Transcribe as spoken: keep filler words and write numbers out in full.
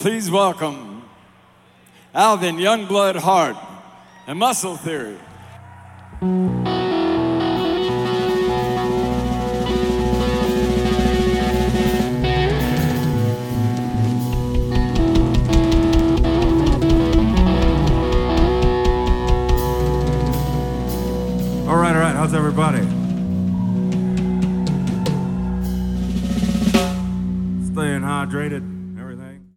Please welcome Alvin Youngblood Hart and Muscle Theory. All right, all right, how's everybody? Staying hydrated.